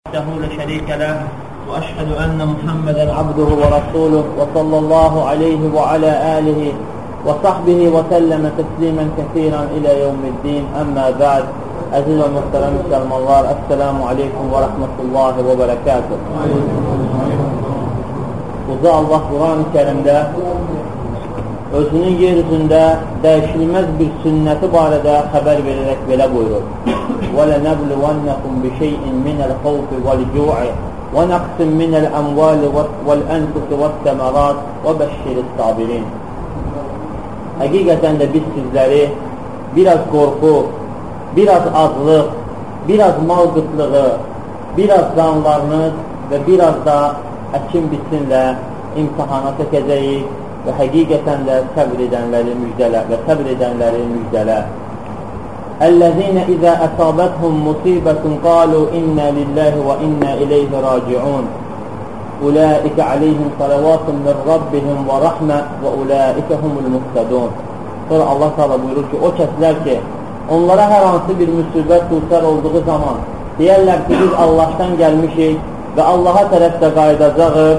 وحده لا شريك له وأشهد أن محمدا عبده ورسوله وصلى الله عليه وعلى آله وصحبه وسلم تسليما كثيرا إلى يوم الدين. أما بعد. Əziz və mühtərəm müsəlmanlar, Əssəlamu aleykum və rəhmətullahi və bərəkatuh. Uca Allah Quran-ı Kərimdə özünün yeryüzündə dəyişilməz bir sünnəti barədə xəbər verərək belə buyurur. وَلَنَبْلُوَنَّكُمْ بِشَيْءٍ مِنَ الْخَوْفِ وَالْجُوعِ وَنَقْصٍ مِنَ الْأَمْوَالِ وَالْأَنْفُسِ وَالثَّمَرَاتِ وَبَشِّرِ الصَّابِرِينَ. Həqiqətən də biz sizləri biraz qorxu, biraz azlıq, biraz mal qıtlığı, biraz canlarınız və biraz da əkin bitsinlə imtihana çəkəcəyik və həqiqətən də səbr edənləri müjdələ. Əl-ləzīnə izə əsabəthum musibətun qalu innə lillahi və innə iləyhi raciun. Ulaikə aleyhim salavatun min rabbihim və rəhmə və ulaikə humul muhtədun. Sonra Allah Teala buyurur ki, o kəslər ki, onlara hər hansı bir müsibət tutar olduğu zaman deyərlər ki, biz Allahdan gəlmişik və Allaha tərəf də qayıdacağıq.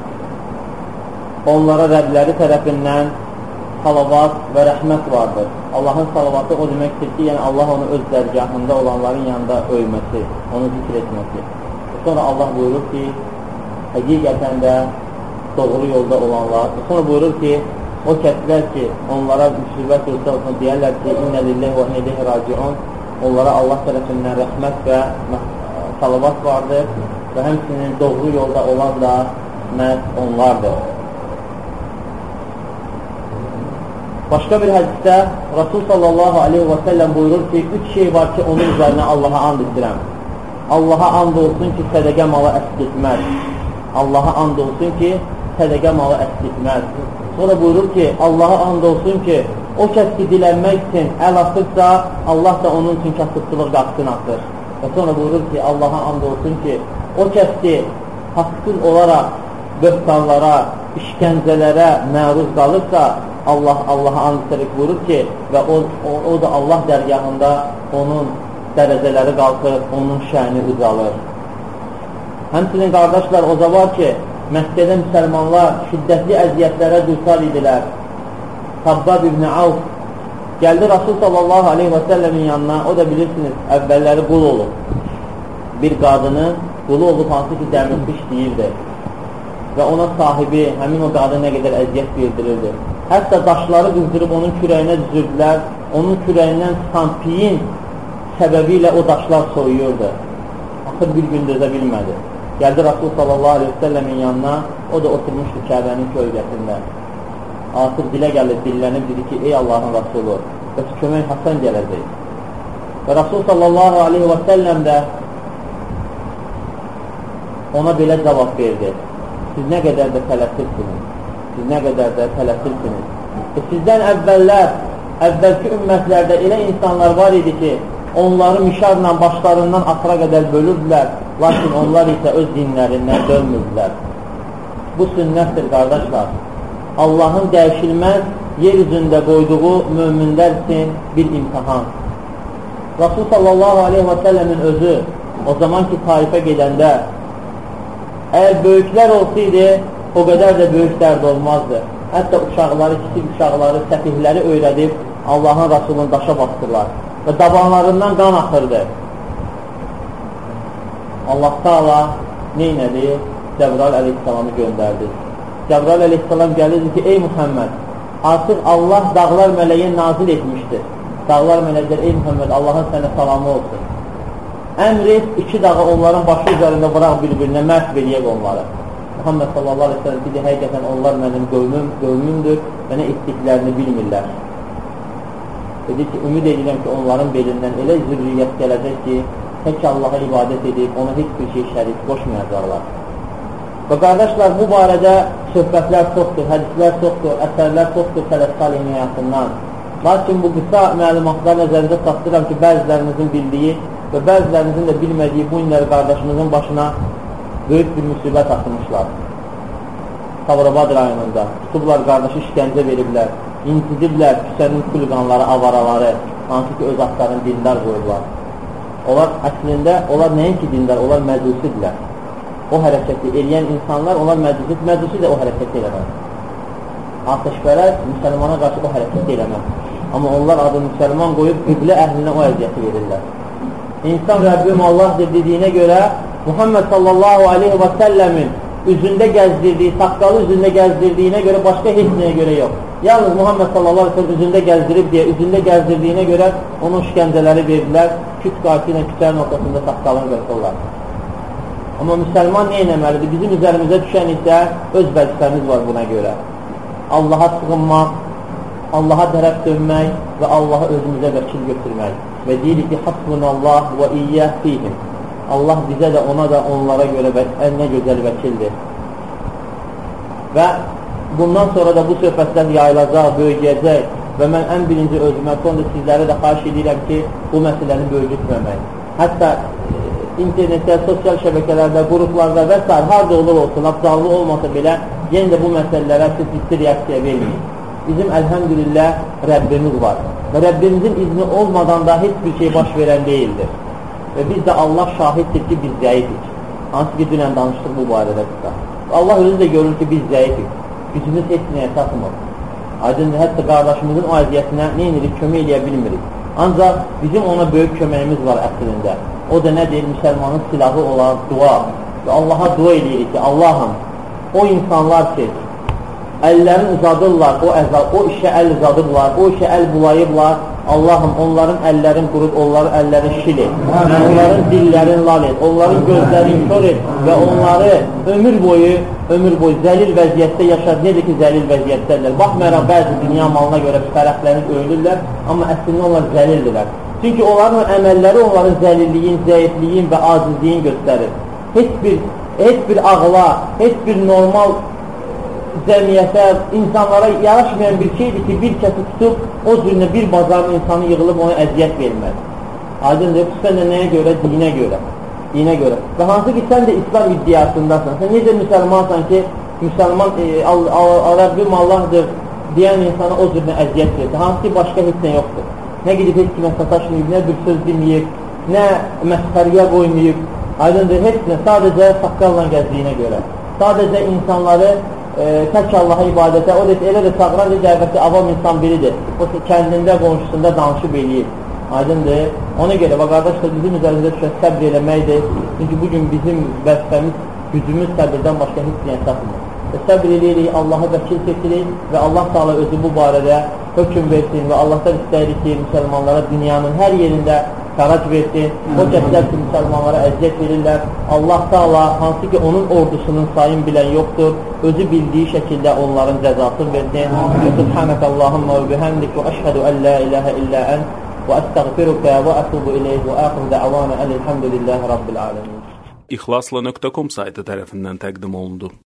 Onlara Rəbləri tərəfindən salavat və rəhmət vardır. Allahın salavatı o deməkdir ki, yəni Allah onu öz dərgahında olanların yanında öyməsi, onu zikr etməsi. Sonra Allah buyurur ki, həqiqətən də doğru yolda olanlar. Sonra buyurur ki, o kəslər ki, onlara müsibət olsa deyərlər ki, innə lillahi və innə ileyhi raciun. Onlara Allah tərəfindən rəhmət və salavat vardır və həmçinin doğru yolda olan da məhz onlardır. Başqa bir hədisdə Rasul sallallahu aleyhi və səlləm buyurur ki, 3 şey var ki, onun üzərinə Allaha and edirəm. Allaha and olsun ki, sədəqə malı əskitməz. Allaha and olsun ki, sədəqə malı əskitməz. Sonra buyurur ki, Allaha and olsun ki, o kəs ki, dilənmək üçün əl atırsa, Allah da onun üçün kasıbçılıq qapısını atır. Və sonra buyurur ki, Allaha and olsun ki, o kəs ki, haqsız olaraq böhtanlara, işgəncələrə məruz qalırsa, Allaha and edərək buyurur ki, və o da Allah dərgahında onun dərəcələri qalxır, onun şəni ucalır. Həmçinin qardaşlar, o da var ki, Məkkədə müsəlmanlar şiddətli əziyyətlərə düçar idilər. Xabbab ibn Avf gəldi Rasul sallallahu aleyhi və səlləmin yanına, o da bilirsiniz, əvvəlləri qul olub. Bir qadının qulu olub, hansı ki, dəmirçi işləyirdi. Və ona sahibi, həmin o qadın nə qədər əziyyət bildirirdi. Hətta daşları qızdırıb onun kürəyinə düzürdülər, onun kürəyindən çıxan piyin səbəbi ilə o daşlar soyuyurdu. Axır bir gün dözə bilmədi. Gəldi Rasul sallallahu aleyhi ve səlləmin yanına, o da oturmuşdu Kəbənin kölgəsində. Artıq dilə gəlir, dillənib dedi ki, ey Allahın Rasulü, bəs kömək hasan gələcək. Və Rasul sallallahu aleyhi ve səlləm də ona belə cavab verdi. Siz nə qədər də tələsirsiniz. Sizdən əvvəlki ümmətlərdə elə insanlar var idi ki, onları mişarla başlarından axıra qədər bölürdülər, lakin onlar isə öz dinlərindən dönmürdülər. Bu sünnətdir, qardaşlar. Allahın dəyişilməz yer üzündə qoyduğu möminlər üçün bir imtihan. Rasul sallallahu aleyhi və səlləmin özü o zaman ki, Taifə gedəndə əgər böyüklər olsaydı, o qədər də böyük dərd olmazdı. Hətta uşaqları, kiçik uşaqları, səfihləri öyrədib Allahın Rasulunu daşa bastırlar və dabanlarından qan axırdı. Allah Taala neynədi? Cəbrail əleyhissalamı göndərdi. Cəbrail əleyhissalam gəlirdi ki, ey Muhammed, artıq Allah dağlar mələyə nazil etmişdir. Dağlar mələklər, ey Muhammed, Allahın sənə salamı olsun. Əmr et, 2 dağı onların başı üzərində bıraq bir-birinə, məhv eləyək onları. Muhammed sallallahu aleyhi ve sellem dedi, həqiqətən onlar mənim qövmümdür və nə etdiklərini bilmirlər. Dedi ki, ümid edirəm ki, onların belindən elə zürriyyət gələcək ki, tək Allaha ibadət edib, ona heç bir şey şərik qoşmayacaqlar. Və qardaşlar, bu barədə söhbətlər çoxdur, hədislər çoxdur, əsərlər çoxdur sələf salihin həyatından. Lakin bu qısa məlumatlar nəzərində satdıram ki, bəzilərinizin bildiyi və bəzilərinizin də bilmədiyi bu günləri qardaşımızın başına böyük bir müsibət atmışlar. Savrabad rayonunda tutublar, qardaşı işgəncə veriblər, incidiblər küsənin kulqanları, avaraları, hansı ki öz atların dindar qoyublar. Onlar əslində, onlar nəinki dindar, onlar məcusidirlər. O hərəkəti eləyən insanlar, onlar məcusi də o hərəkəti eləməz. Ateşpərəst müsəlmana qarşı o hərəkəti eləməz. Amma onlar adı müsəlman qoyub qiblə əhlinə o əziyyəti verirlər. İnsan Rəbbim Allahdır dediyinə görə Muhammed sallallahu aleyhi və səlləmin üzündə gəzdirdiyi, saqqalı üzündə gəzdirdiyinə görə başqa heç nəyə görə yox. Yalnız Muhammed sallallahu aleyhi və səlləm üzündə gəzdirib deyə, üzündə gəzdirdiyinə görə onun işgəncələri verdilər, küt qarşı ilə kütlərin ortasında saqqalını qırxırlar. Amma müsəlman nə etməlidir? Bizim üzərimizə düşən isə öz vəzifəmiz var buna görə. Allaha sığınmaq, Allaha tərəf dönmək və Allaha özümüzə vəkil götürmək. Və deyirik ki, hasbunallah və iyyəh fihim. Allah bizə də ona da onlara görə nə gözəl vəkildir. Və bundan sonra da bu söhbətlər yayılacaq, böyüyəcək və mən ən birinci özümə, sonra sizlərə də xahiş edirəm ki, bu məsələni böyütməmək. Hətta internetdə, sosial şəbəkələrdə, qruplarda və s. harada olur olsun, canlı olmasa belə, yenə də bu məsələlərə siz ciddi reaksiya verməyin. Bizim əlhəmdülillah Rəbbimiz var və Rəbbimizin izni olmadan da heç bir şey baş verən deyildir. Və biz də Allah şahiddir ki, biz zəifik. Hansı ki, dünən danışdıq bu barədə bizdə. Allah özü də görür ki, biz zəifik. Gücümüz heç nəyə çatmır. Aydın, hətta qardaşımızın o əziyyətinə nə edirik, kömək eləyə bilmirik. Ancaq bizim ona böyük köməyimiz var əslində. O da nədir? Müsəlmanın silahı olan dua. Və Allaha dua edirik ki, Allahım, o insanlar ki, əllərini uzadırlar, o işə əl uzadırlar, o işə əl bulayıblar, Allahım, onların əllərin qurub, onların əllərin şil et, onların dillərin lal et, onların gözlərin kör et və onları ömür boyu zəlil vəziyyətdə yaşar, necə ki, zəlil vəziyyətdədirlər. Baxmayaraq, bəzi dünya malına görə fərəqlənib öyülürlər, amma əslində onlar zəlildirlər. Çünki onların əməlləri onların zəlilliyin, zəifliyin və acizliyin göstərir. Heç bir ağla, heç bir normal cəmiyyətə, insanlara yaraşmayan bir şeydir ki, bir kəsi tutub, o cürünə bir bazarın insanı yığılıb ona əziyyət verməz. Aydındır, xüsusən də nəyə görə? Dinə görə. Və hansı ki, sən də İslam iddiasındasan, sən necə müsəlmansan ki, müsəlman Rəbbim Allahdır deyən insana o cürünə əziyyət verir. Hansı ki, başqa heç nə yoxdur. Nə gidib heç kimə sataşmayıb, nə bir söz deməyib, nə məsxəriyə qoymayıb. Aydındır, heç nə, sadəcə saqqalla gəzdiyinə görə. Sadəcə insanları tək Allaha ibadətə, o da elə də çağıran dəvəti avam insan biridir. O kəndində, qonşusunda danışıb eləyir. Aydındır. Ona görə, qardaşlar, bizim üzərimizdə düşən səbr eləməkdir. Çünki bugün bizim vəzifəmiz, gücümüz səbirdən başqa heç deyən çatmır. Səbr eləyirik, Allaha vəkil seçirik və Allah Teala özü bu barədə hökm versin və Allahdan istəyirik ki, müsəlmanlara dünyanın hər yerində xərac versin. O kəslər ki, müsəlmanlara əziyyət verirlər. Allah Teala, hansı ki, onun ordusunun sayın bilən yoxdur, özü bildiyi şəkildə onların cəzasını versin. Subhanək Allahumma və bihamdik və əşhədu ən la iləhə illə ən və əstəğfirukə və ətubu iləyh və əxir də'vana əlhamdülillahi rabbil aləmin. İxlasla.com saytı tərəfindən təqdim olundu.